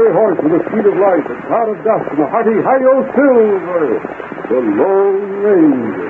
gray horse with the speed of light, a cloud of dust, and a hearty hi-yo silver. The Lone Ranger.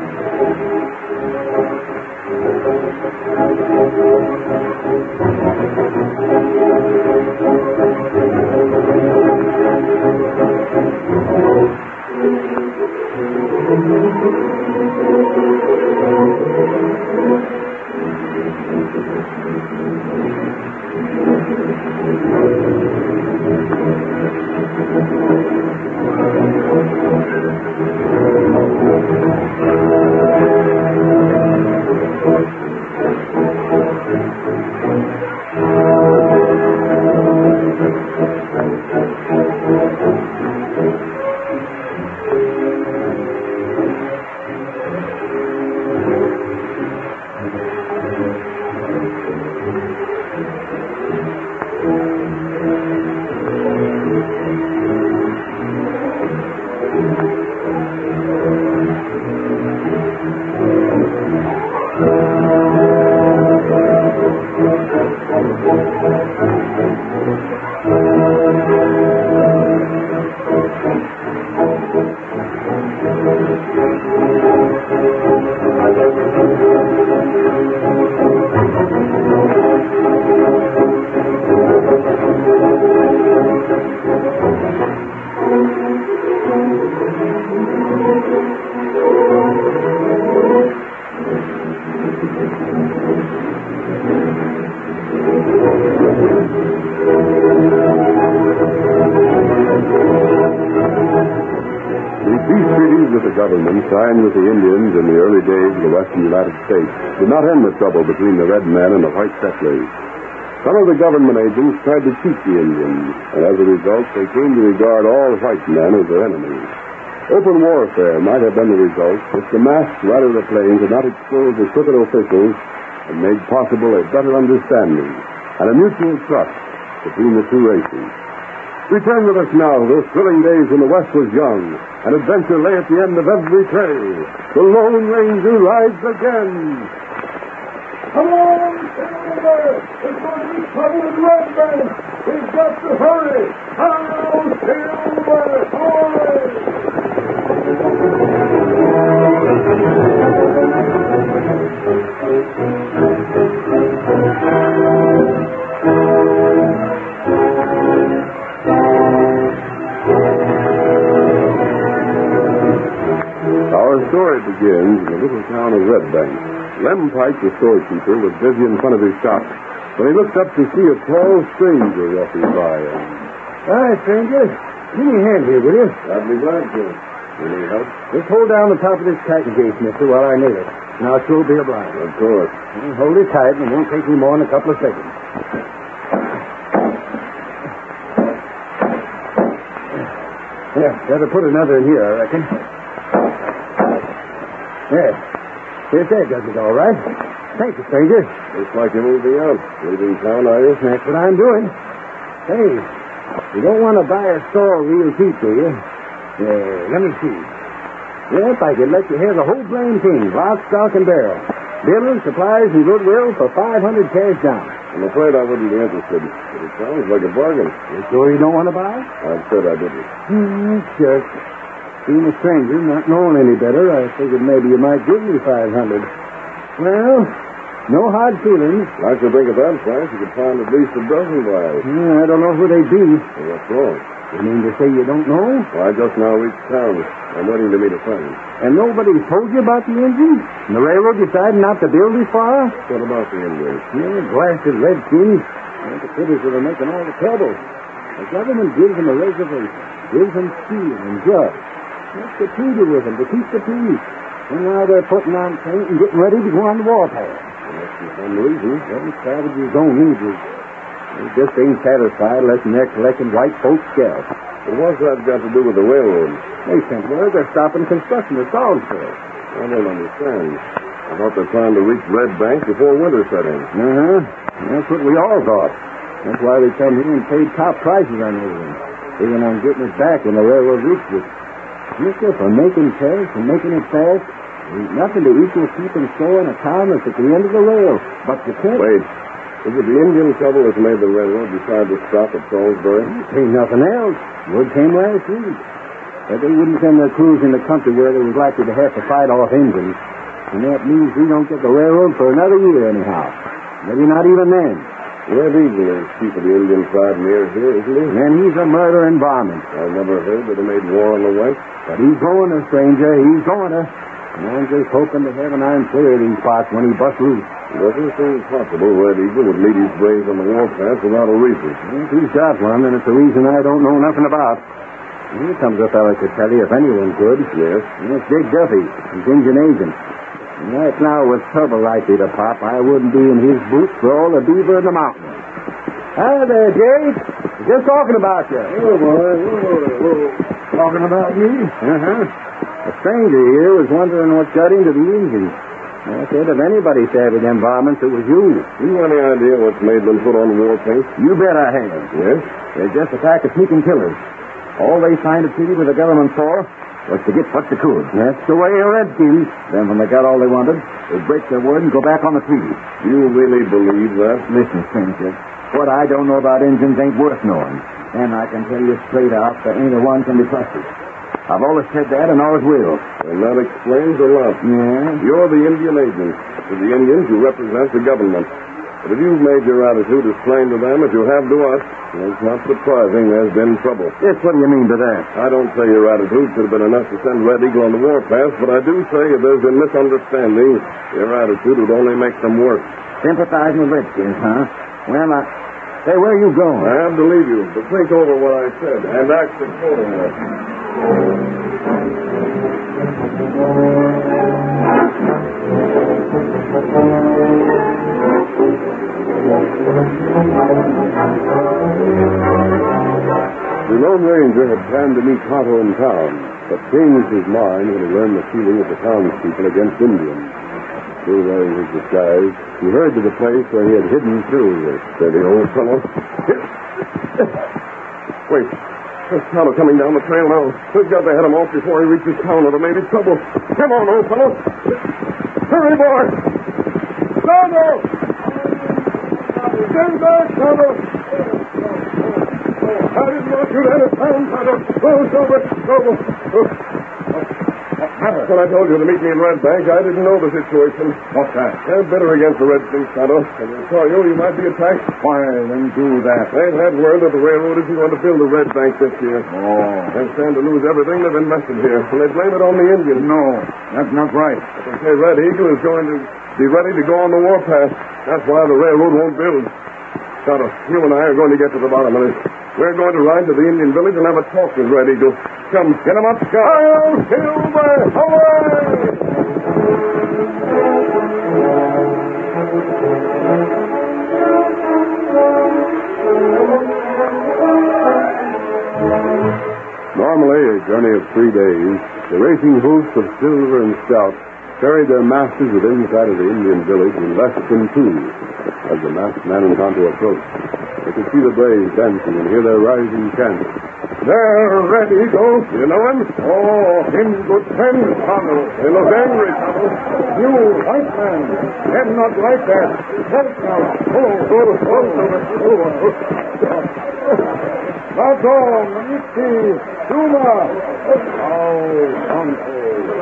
Signed with the Indians in the early days of the western United States did not end the trouble between the red men and the white settlers. Some of the government agents tried to cheat the Indians, and as a result, they came to regard all white men as their enemies. Open warfare might have been the result if the masked Rider of the Plains had not exposed the crooked officials and made possible a better understanding and a mutual trust between the two races. Return with us now to those thrilling days when the West was young, and adventure lay at the end of every trail. The Lone Ranger rides again. Come on, Silver! There's going to be trouble in Red Bank. We've got to hurry. Now, Silver! Our story begins in the little town of Red Bank. Lem Pike, the storekeeper, was busy in front of his shop when he looked up to see a tall stranger walking by him. Hi, stranger. Give me a hand here, will you? I'd be glad to. You need help? Just hold down the top of this packing case, mister, while I nail it. And I'll sure be obliged. Of course. Hold it tight, and it won't take me more than a couple of seconds. Yeah, better put another in here, I reckon. Yes. Yes, that does it all right. Thank you, stranger. Looks like you're moving out. Leaving town, are you? That's what I'm doing. Hey, you don't want to buy a store real cheap, do you? Let me see. Yep, I could let you have the whole blame thing, lock, stock, and barrel. Building, supplies, and goodwill for $500 cash down. I'm afraid I wouldn't be interested. But it sounds like a bargain. You sure you don't want to buy? I said I didn't. Sure. Being a stranger, not knowing any better, I figured maybe you might give me $500. Well, no hard feelings. I should think at that price you could find at least a dozen buyers. I don't know who they'd be. Well, what's wrong? You mean to say you don't know? Well, I just now reached town. I'm waiting to meet a friend. And nobody told you about the engine? And the railroad decided not to build this far? What about the Indians? Blasted redskins. They're the critters that are making all the trouble. The government gives them a reservation, gives them steel and drugs. That's the treaty with them to keep the peace. And now they're putting on paint and getting ready to go on the warpath. There must be some reason. Every savages don't need it. They just ain't satisfied unless they're collecting white folks' scalps. But what's that got to do with the railroad? They sent word they're stopping construction at Salisbury. I don't understand. I thought they planned to reach Red Bank before winter set in. That's what we all thought. That's why they come here and paid top prices on everything. Even on getting it back when the railroad reached it. Mister, for making tariffs and making it fast, there's nothing to equal keeping store in a town that's at the end of the rail. But you can't... Wait. Is it the Indian trouble that made the railroad decide to stop at Salisbury? Ain't nothing else. Word came last week. But they wouldn't send their crews in the country where they was likely to have to fight off Indians. And that means we don't get the railroad for another year anyhow. Maybe not even then. Red Eagle is chief of the Indian tribe near here, isn't he? And he's a murdering varmint. I never heard that he made war on the whites. But he's going to, stranger. He's going to. And I'm just hoping to heaven I'm clear of these parts when he busts loose. It doesn't seem possible Red Eagle would lead his braves on the warpath without a reason. If he's got one, then it's a reason I don't know nothing about. Here comes a fella could tell you if anyone could. Yes? It's Dick Duffy, his Indian agent. And right now, with trouble likely to pop, I wouldn't be in his boots for all the beaver in the mountains. Hi there, Jake. Just talking about you. Oh, boy. Whoa. Talking about me? Uh-huh. A stranger here was wondering what got into the Indians. I said if anybody savvy them varmints, it was you. You any idea what's made them put on war paint? You bet I have. Yes? They're just a pack of sneaking killers. All they signed a treaty with the government for was to get what they could. That's the way of redskins. Then when they got all they wanted, they'd break their word and go back on the treaty. You really believe that? Listen, stranger, what I don't know about Indians ain't worth knowing. And I can tell you straight out, there ain't a one can be trusted. I've always said that and always will. And that explains a lot. Yeah? You're the Indian agent. To the Indians, you represent the government. But if you've made your attitude as plain to them as you have to us, it's not surprising there's been trouble. Yes, what do you mean by that? I don't say your attitude should have been enough to send Red Eagle on the warpath, but I do say if there's been misunderstanding, your attitude would only make them worse. Sympathizing with redskins, huh? Well, Hey, where are you going? I have to leave you, but think over what I said and act accordingly. The Lone Ranger had planned to meet Tonto in town, but changed his mind when he learned the feeling of the townspeople against Indians. Still wearing his disguise, he hurried to the place where he had hidden Silver. Steady, old fellow. Wait. There's Tonto coming down the trail now. We've got to head him off before he reaches town or there may be trouble. Come on, old fellow. Hurry, boy. Tonto! Stand back, Tonto! I didn't want you to enter town, Tonto. Go, Silver. Go. When I told you to meet me in Red Bank, I didn't know the situation. What's that? They're bitter against the Redskins, Tonto. And they saw you might be attacked. Why, then do that. They've had word that the railroad isn't going to build the Red Bank this year. Oh. They stand to lose everything they've invested here, and they blame it on the Indians. No, that's not right. They say Red Eagle is going to be ready to go on the warpath. That's why the railroad won't build. Tonto, you and I are going to get to the bottom of this. We're going to ride to the Indian village and have a talk with Red Eagle. Come, get him up, Scott. I'll Silver! Away! Normally, a journey of 3 days, the racing hoofs of Silver and Scout carried their masters within sight of the Indian village in less than 2 as the masked man and Tonto approached. They could see the braves dancing and hear their rising chant. There, Red Eagle. You know him? Oh, him good friend, Tonto. They look angry, Tonto. You, white man. Them not like that. Help now. Tonto, Manichi, Tuma. Oh, Tonto.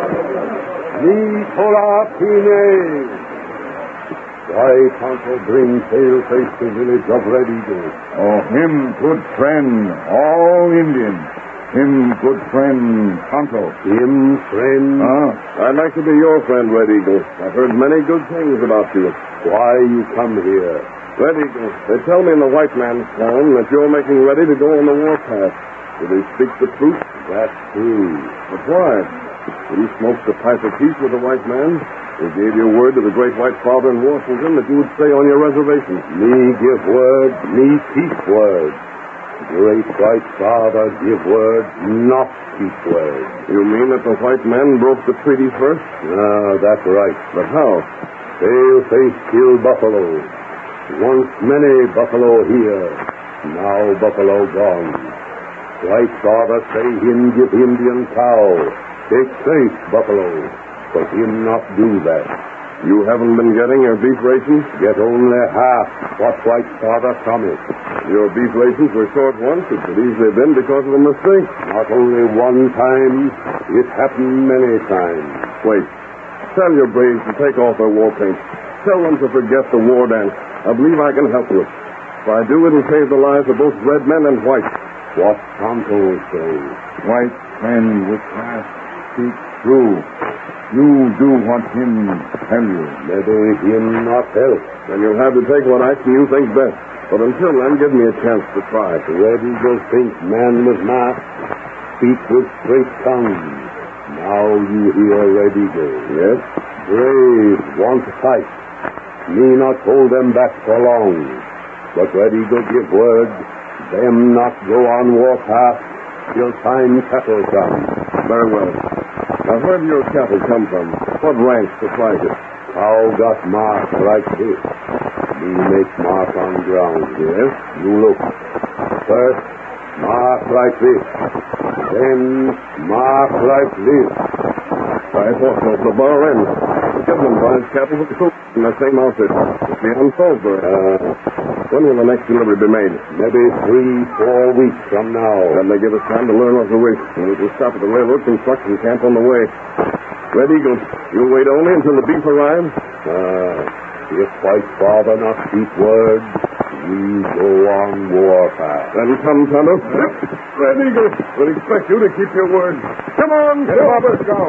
Nicola Pine. Why Tonto bring pale-face to village of Red Eagle? Oh, him good friend, all Indian. Him good friend, Tonto. Him friend? I'd like to be your friend, Red Eagle. I've heard many good things about you. Why you come here? Red Eagle, they tell me in the white man's town that you're making ready to go on the warpath. Do they speak the truth? That's true. But why? You smoked a pipe of peace with the white man. He gave your word to the great white father in Washington that you would stay on your reservation. Me give word, me keep word. Great white father give word, not keep word. You mean that the white man broke the treaty first? That's right. But how? Pale-face killed buffalo. Once many buffalo here. Now buffalo gone. White father say him give Indian cow. Take safe, buffalo. But him not do that. You haven't been getting your beef rations? Get only half what White's father promised. Your beef rations were short once. It could easily have been because of a mistake. Not only one time, it happened many times. Wait. Tell your braves to take off their war paint. Tell them to forget the war dance. I believe I can help you. If I do, it'll save the lives of both red men and white. What Tonto says. White friend, which has speak true. You do what him tell you. Maybe him not help. Then you'll have to take what action you think best. But until then, give me a chance to try. The Red Eagle think man with mask, speak with straight tongue. Now you hear Red Eagle. Yes? Brave want to fight. Me not hold them back for long. But Red Eagle give word, them not go on warpath till time cattle come. Very well. Now, where do your cattle come from? What ranch supplies it? Cow got mark like this. Me make mark on ground. Yes? You look. First, mark like this. Then, mark like this. I thought so. The bar end. The government buys cattle with the cook in the same outfit. It's beyond Salisbury. When will the next delivery be made? Maybe 3-4 weeks from now. That may give us time to learn what to wait. And it will stop at the railroad construction camp on the way. Red Eagle, you'll wait only until the beef arrives? If White Father not speak word, we go on warpath. Then come, Tonto. Red Eagle, we'll expect you to keep your word. Come on, Robert, go.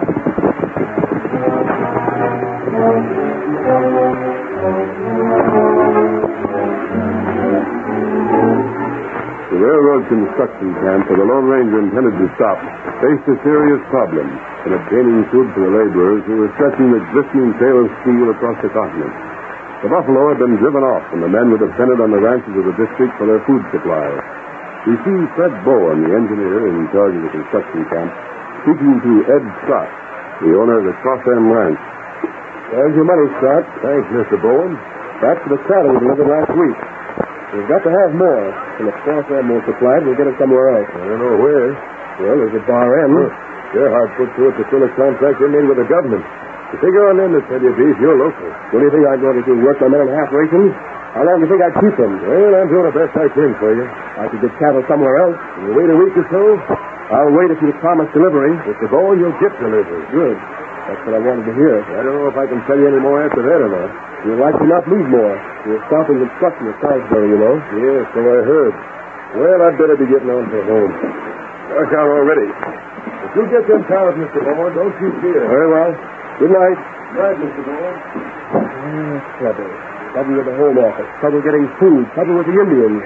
The railroad construction camp where the Lone Ranger intended to stop faced a serious problem in obtaining food for the laborers who were stretching the glistening trail of steel across the continent. The buffalo had been driven off, and the men were dependent on the ranches of the district for their food supply. We see Fred Bowen, the engineer in charge of the construction camp, speaking to Ed Scott, the owner of the Cross End Ranch. There's your money, Scott. Thanks, Mr. Bowen. That's for the cattle we delivered last week. We've got to have more. And if Cross End won't supply it, we'll get it somewhere else. I don't know where. Well, there's a bar end. Gerhard put through it to fill a contract they made with the government. You figure on them to tell you beef, you're local. What do you think I'm going to do? Work my men in half rations? How long do you think I'd keep them? Well, I'm doing the best I can for you. I could get cattle somewhere else. Can you wait a week or so? I'll wait if you promise delivery. Mr. Bowen, you'll get delivery. Good. That's what I wanted to hear. I don't know if I can tell you any more after that or not. You'd like to not need more. You're stopping construction at Salisbury, you know. Yes, so I heard. Well, I'd better be getting on for home. Dark out already. If you get them cows, Mr. Bowen, don't you fear. Very well. Good night. Good night, Mr. Bowen. Trouble. Trouble with the Home Office. Trouble getting food. Trouble with the Indians.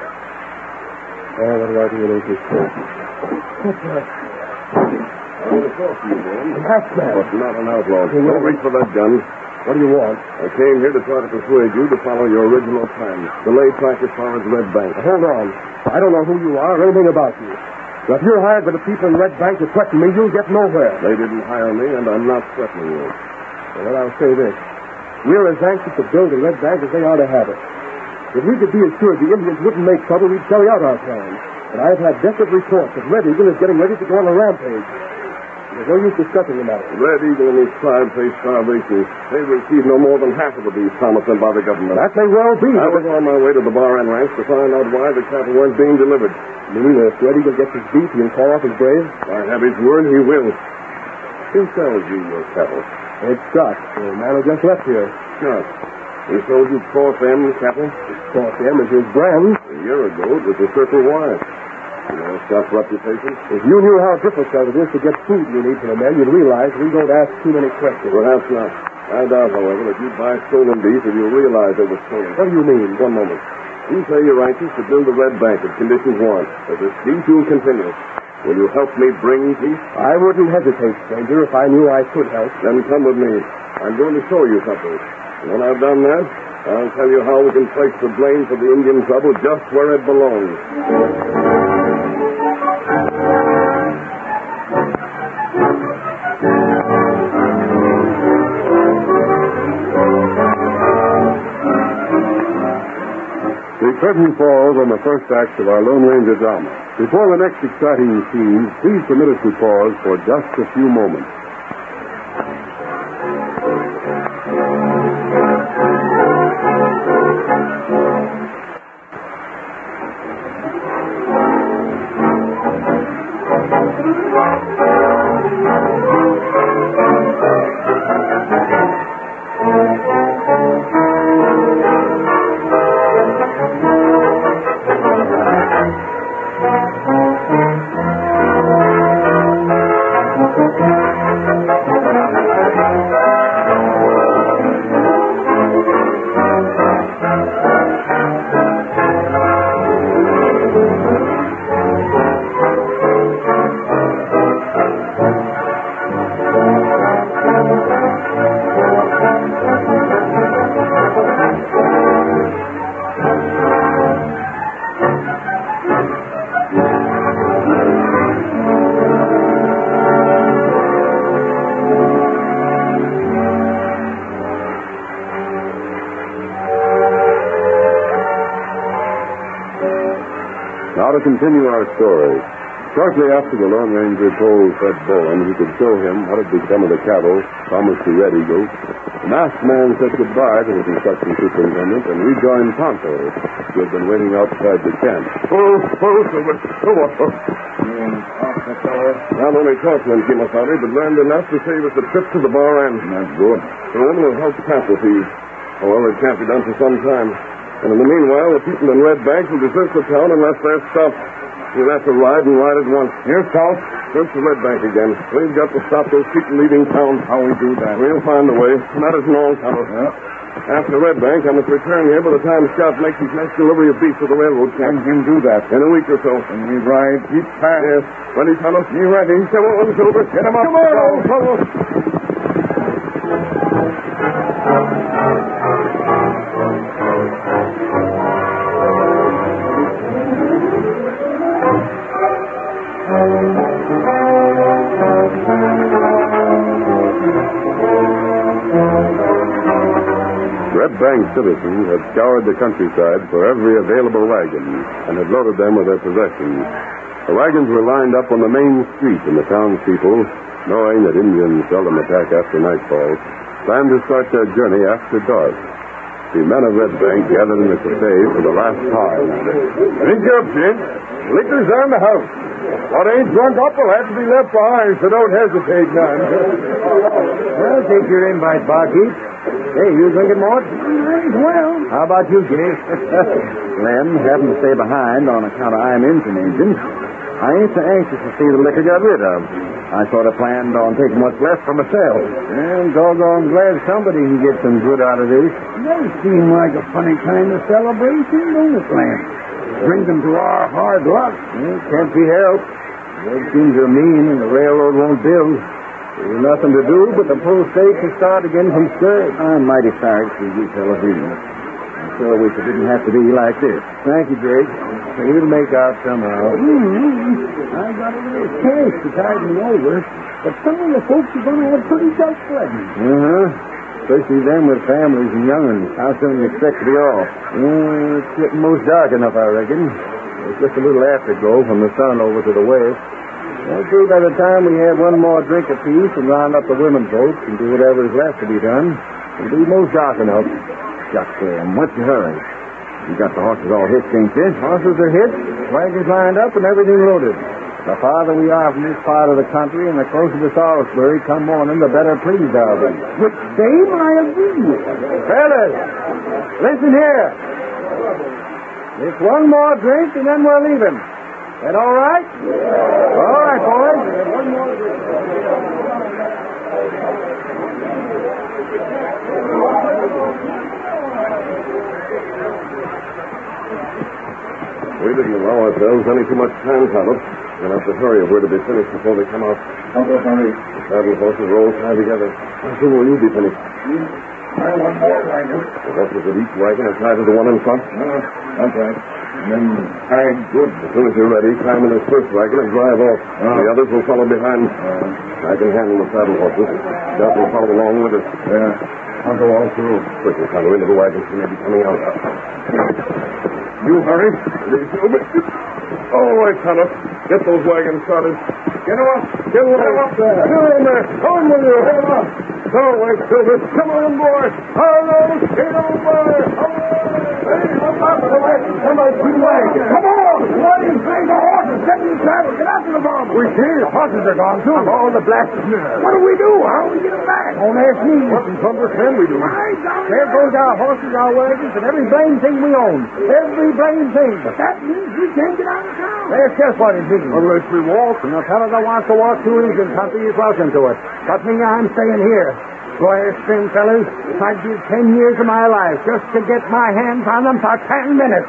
Oh, what do I do with this thing? What's that? I want to talk to you, Bowen. A masked man. But not an outlaw. Hey, Don't reach for that gun. What do you want? I came here to try to persuade you to follow your original plan. To lay track as far as Red Bank. Now, hold on. I don't know who you are or anything about you. So if you're hired by the people in Red Bank to threaten me, you'll get nowhere. They didn't hire me, and I'm not threatening you. Well, I'll say this. We're as anxious to build a Red Bank as they are to have it. If we could be assured the Indians wouldn't make trouble, we'd carry out our plan. But I've had definite reports that Red Eagle is getting ready to go on a rampage. There's no use discussing the matter. Red Eagle and his tribe face starvation. They received no more than half of the beef promised them by the government. That may well be. I was on my way to the Bar End Ranch to find out why the cattle weren't being delivered. You mean if Red Eagle gets his beef, he'll call off his braves? I have his word, he will. Who sells you your cattle? It's Scott, the man who just left here. Scott. He sold you Cross M cattle? Cross M is his brand. A year ago, it was the Circle Y. You know Scott's reputation? If you knew how difficult it is to get food you need for the men, you'd realize we don't ask too many questions. Perhaps not. I doubt, however, that you'd buy stolen beef if you realized it was stolen. What do you mean? One moment. You say you're anxious to build a Red Bank if conditions warrant. If this peace will continue, will you help me bring peace? I wouldn't hesitate, stranger, if I knew I could help. Then come with me. I'm going to show you something. And when I've done that, I'll tell you how we can place the blame for the Indian trouble just where it belongs. The curtain falls on the first act of our Lone Ranger drama. Before the next exciting scenes, please permit us to pause for just a few moments. Now to continue our story. Shortly after the Lone Ranger told Fred Bowen he could show him what had become of the cattle promised to Red Eagle, the masked man said goodbye to the construction superintendent and rejoined Tonto, who had been waiting outside the camp. Silver. Not only talked to him, Kimasabi, but learned enough to save us a trip to the bar end. That's good. The woman will help tap the thieves. However, it can't be done for some time. And in the meanwhile, the people in Red Bank will desert the town unless they're stopped. We'll have to ride and ride at once. Here's Scout. Search the Red Bank again. We've got to stop those people leaving town. How we do that? We'll find a way. That isn't all, Tonto. Yeah. After Red Bank, I must return here by the time Scout makes his next delivery of beef to the railroad camp. Can him do that? In a week or so. And we ride deep fast. Yes. Ready, Tonto? Me ready. Come on, Silver. Get him up. Come on, old fellow. Red Bank citizens had scoured the countryside for every available wagon and had loaded them with their possessions. The wagons were lined up on the main street, and the townspeople, knowing that Indians seldom attack after nightfall, planned to start their journey after dark. The men of Red Bank gathered in the cafe for the last time. Drink up, Jim. Liquor's on the house. What ain't drunk up will have to be left behind, so don't hesitate none. Well, take your invite, Barkeep. Hey, you drinking, Mort? Well, How about you, Jay? Lem, having to stay behind on account of I'm engine agent. I ain't so anxious to see the liquor got rid of. I sort of planned on taking what's left for myself. I'm doggone glad somebody can get some good out of this. They seem like a funny kind of celebration, don't it, Lem? Drinking to our hard luck. It can't be helped. Red Kings are mean and the railroad won't build. There's nothing to do but to pull stakes and start again from scratch. I'm mighty sorry to see you fellas leaving. I sure wish it didn't have to be like this. Thank you, Jake. We'll make out somehow. I got a little cash to tide me over, but some of the folks are going to have pretty tough sledding. Especially them with families and young'uns. How soon do you expect to be off? It's getting most dark enough, I reckon. It's just a little afterglow from the sun over to the west. I'll say by the time we have one more drink apiece and round up the women folks and do whatever is left to be done, it'll be most dark enough. Shucks, what's your hurry? You got the horses all hitched, ain't you? Horses are hitched, wagons lined up, and everything loaded. The farther we are from this part of the country and the closer to Salisbury come morning, the better pleased I'll be. Which same I agree with. Fellas, listen here. Just one more drink and then we're leaving. That all right? All right, boys. One more drink. We didn't allow ourselves any too much time, Tonto. We'll have to hurry if we're to be finished before they come out. Uncle Henry. The saddle horses are all tied together. How soon will you be finished? I want more wagon. The horses of each wagon are tied to the one in front. That's right. And then tied good. As soon as you're ready, climb in this first wagon and drive off. The others will follow behind. I can handle the saddle horses. Scout will follow along with us. Yeah. I'll go all through. Quickly, Tonto, into the wagon. She may be coming out. You hurry. All right, Tonto. Get those wagons started. Get him up. Get up there. Get on there. On with you. Get up. All right, Silver. Come on, boy. Hello, get over. Hey, look out for the wagon. Somebody two wagons. Come on. What do you say? The horses. Get in the saddle. Get after the bomb. We see the horses are gone, too. Oh, the blasted nerve. What do we do? How do we get them back? Don't ask me. What in thunder can we do? There goes our horses, our wagons, and every blame thing we own. Every blame thing. But that means we can't get out of town. That's just what it means. Unless we walk. And a fellow that wants to walk through Indian country is welcome to it. But me, I'm staying here. Go ahead, spin, fellas. I'd give 10 years of my life just to get my hands on them for 10 minutes.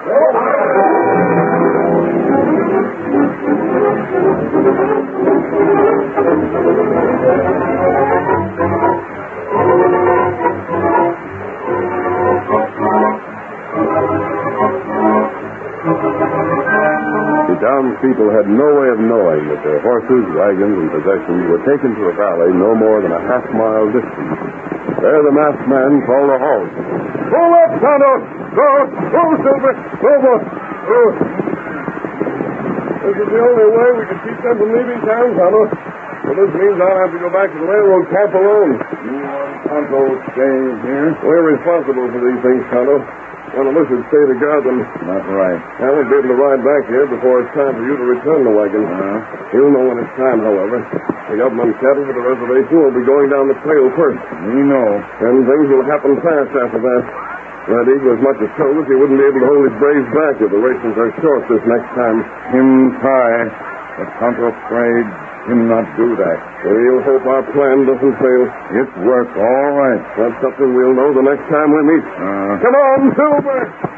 The townspeople had no way of knowing that their horses, wagons, and possessions were taken to a valley no more than a half-mile distant. There the masked man called a halt. Pull up, Tonto! Go! Go, Silver! Go, boy! Go! This is the only way we can keep them from leaving town, Tonto. But this means I'll have to go back to the railroad camp alone. You want Tonto staying here? We're responsible for these things, Tonto. One of us should stay to guard them. That's right. I won't be able to ride back here before it's time for you to return the wagon. You'll know when it's time, however. The government cattle for the reservation will be going down the trail first. We know. And things will happen fast after that. Red Eagle as much as told us he wouldn't be able to hold his braves back if the rations are short this next time. Him try, but Tonto afraid him not do that. We'll hope our plan doesn't fail. It work all right. That's something we'll know the next time we meet. Come on, Silver!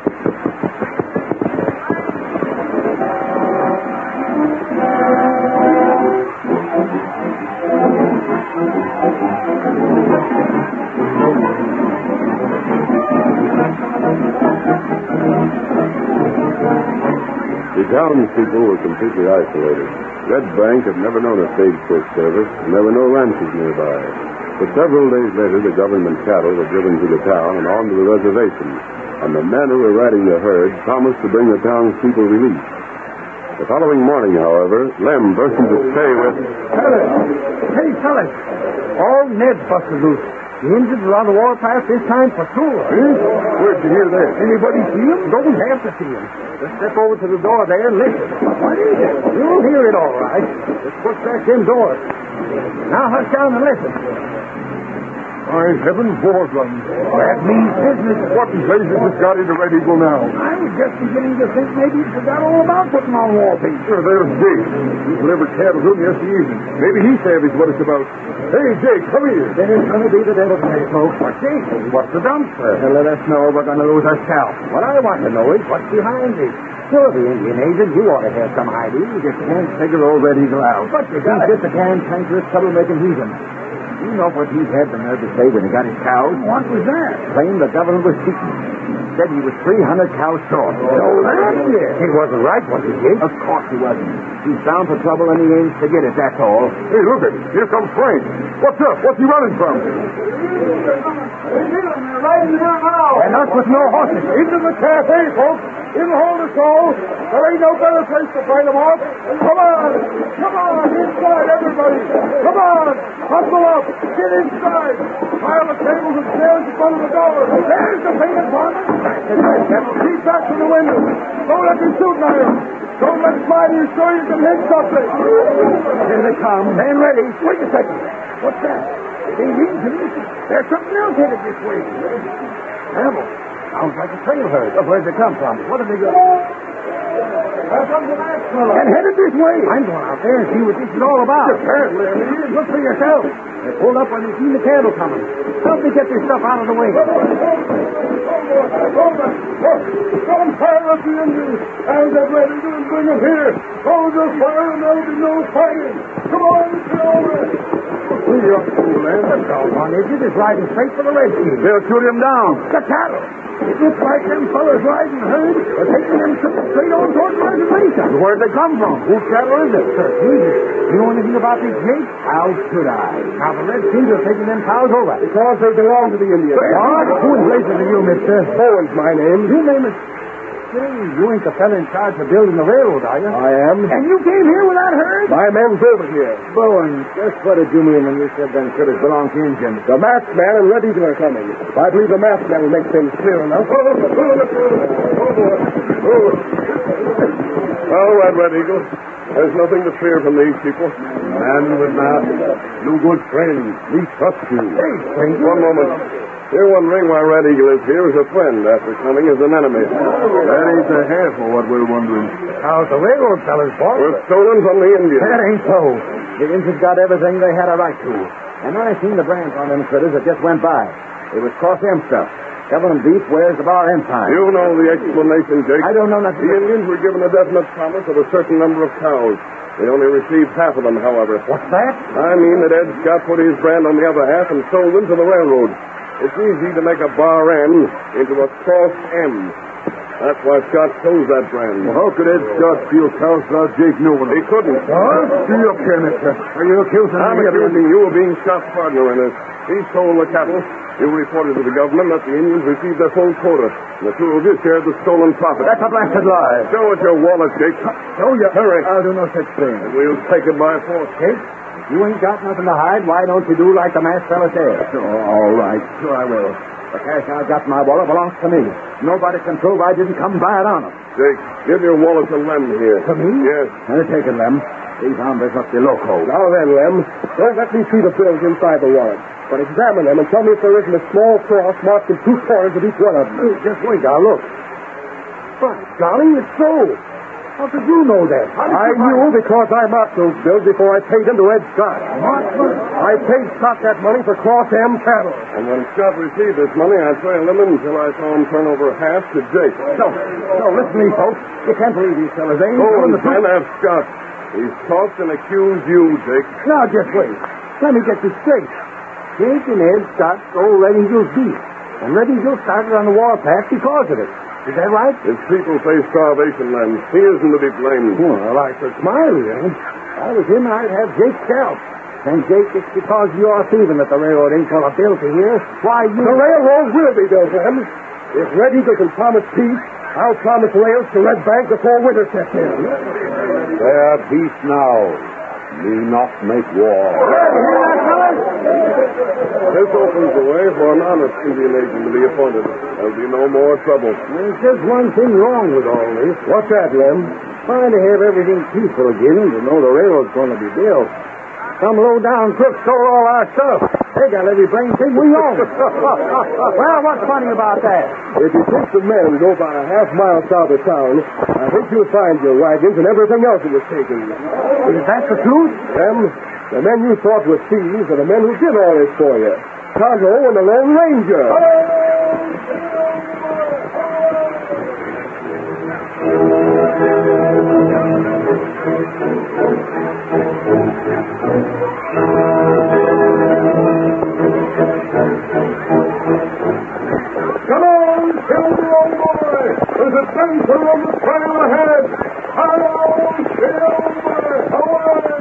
The townspeople were completely isolated. Red Bank had never known a stagecoach service, and there were no ranches nearby. But several days later, the government cattle were driven to the town and on to the reservation, and the men who were riding the herd promised to bring the townspeople relief. The following morning, however, Lem burst into stay with... Hey, fellas. All Ned busted loose. The Indians are on the warpath this time for sure. Where'd you hear that? Anybody see him? Don't have to see him. Just step over to the door there and listen. What is it? You'll hear it all right. Just push back them doors. Now hush down and listen. By heaven, war guns. That means business. What in blazes has got into Red Eagle now? I was just beginning to think maybe you forgot all about putting on wallpaper. Sure, there's Jake. He delivered cattle to me yesterday evening. Maybe he savvy what it's about. Hey, Jake, come here. Then it's going to be the devil today, folks. What's Jake? What's the dumpster? And let us know we're going to lose our scalp. What I want to know is what's behind it. Sure, the Indian agent, you ought to have some idea. You just can't figure old Red Eagle out. But you got just a cantankerous, troublemaking heathen. You know what he had the nerve to say when he got his cows? What was that? Claimed the government was cheating. Said he was 300 cows short. So that's it. He wasn't right, was he, Jake? Of course he wasn't. He's bound for trouble and he aims to get it, that's all. Hey, look it. Here comes Frank. What's up? What's he running from? They're riding here now. And us with no horses. Into the cafe, folks. In the hold us all. There ain't no better place to fight them off. Come on. Come on. Inside, everybody. Come on. Hustle up. Get inside. Pile the tables and chairs in front of the door. There's the painted varmint. Keep back to the window. Don't let me shoot at him. Don't let fly to you so you can hit something. Here they come. Stand ready. Wait a second. What's that? They leading to me. There's something else headed this way. Animal. Sounds like a trail herd. Where'd they come from? What have they got? There comes the last fellow. And headed this way. I'm going out there and see what this is all about. Apparently, it is. Look for yourself. They pulled up when they seen the cattle coming. Help me get this stuff out of the way. Don't fire at the Indians. I'll get ready to bring them here. Hold your fire and there'll be no fighting. Come on, Silver. Who you up to, man? The doggone idiot is riding straight for the Redskins. They'll shoot him down. The cattle. It looks like them fellas riding the herd are taking them straight on toward the reservation. Where'd they come from? Whose cattle is it? Sir, you know anything about these Jake? How should I? Now, the Redskins are taking them cows over. Because they belong to the Indians. What? Who in blazes are you, mister? Bowen's my name. Your name is... Say, you ain't the fella in charge of building the railroad, are you? I am. And you came here with that herd? My men's over here. Bowen, just what did you mean when you said them critters belong to Indians? The masked man and Red Eagle are coming. I believe the masked man will make things clear enough. All right, Red Eagle. There's nothing to fear from these people. Man with mask. You good friend. We trust you. Hey, stranger. One moment. You're wondering why Red Eagle is here as a friend after coming as an enemy. That ain't the half of what we're wondering. How's the railroad fellas, boss? We're stolen from the Indians. That ain't so. The Indians got everything they had a right to. And I seen the brands on them critters that just went by. It was cross M stuff. Government beef wears the bar end sign. You know the explanation, Jake. I don't know nothing. The Indians were given a definite promise of a certain number of cows. They only received half of them, however. What's that? I mean that Ed Scott put his brand on the other half and sold them to the railroad. It's easy to make a bar N into a cross M. That's why Scott chose that brand. Well, how could Ed Scott steal cows without Jake knowing He it? couldn't. Huh? Do you up here, mister? Are you accusing I'm me of accusing you of being Scott's partner in this. He stole the cattle. You reported to the government that the Indians received their full quota. And the two of you shared the stolen profit. That's a blasted lie. Show us your wallet, Jake. Show you. Hurry. I'll do no such thing. And we'll take it by force. Jake, you ain't got nothing to hide. Why don't you do like the masked fella said? Oh, all right. Sure I will. The cash I got in my wallet belongs to me. Nobody can prove I didn't come by it honest. Jake, give your wallet to Lem here. To me? Yes. Take it, Lem. These hombres must be loco. Now then, Lem, don't let me see the bills inside the wallet. But examine them and tell me if there isn't a small cross marked in two corners of each one of them. Just wait, I'll look. By golly, it's so. How could you know that? I knew because I marked those bills before I paid them to Ed Scott. I paid Scott that money for Cross M cattle. And when Scott received this money, I trailed him until I saw him turn over half to Jake. No, listen to me, folks. You can't believe these fellas. They ain't Go telling and the truth. find out Scott. He's talked and accused you, Jake. Now, just wait. Let me get this straight. Jake and Ed Scott stole Red Eagle's beef. And Red Eagle started on the warpath because of it. Is that right? His people face starvation, Lem. He isn't to be blamed. Well, I should smile, Lem. I was him, I'd have Jake scalped. And Jake, it's because you're thieving that the railroad ain't full of bills here. Why, you... The railroad will be built, Lem. If Red Eagle can promise peace, I'll promise rails to Red Bank before winter sets in. There, peace now. Me not make war. This opens the way for an honest Indian agent to be appointed. There'll be no more trouble. There's just one thing wrong with all this. What's that, Lem? Trying to have everything peaceful again and to know the railroad's going to be built. Some low-down crook stole all our stuff. They got every brain thing we own. Well, what's funny about that? If you take the men and go about a half-mile south of town, I think you'll find your wagons and everything else that was taken. Is that the truth? Them, the men you thought were thieves are the men who did all this for you. Tonto and the Lone Ranger. Come on, Silver, old boy. There's adventure on the trail ahead. Hello, Silver. Away.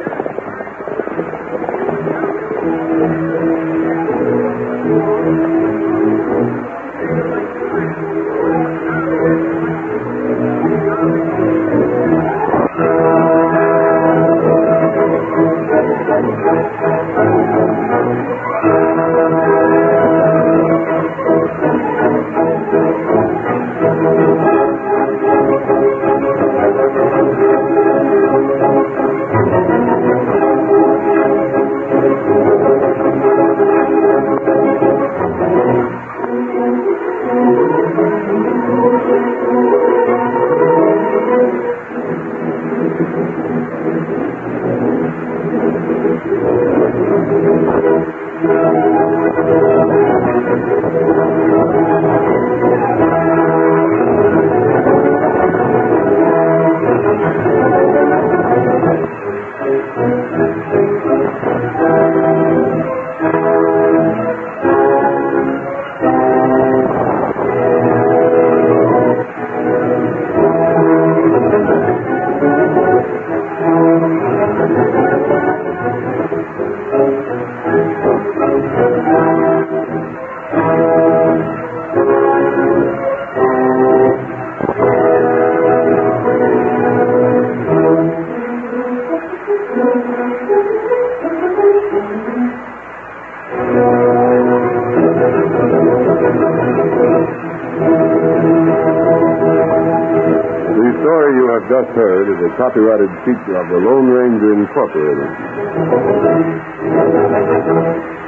Just heard is a copyrighted feature of the Lone Ranger Incorporated.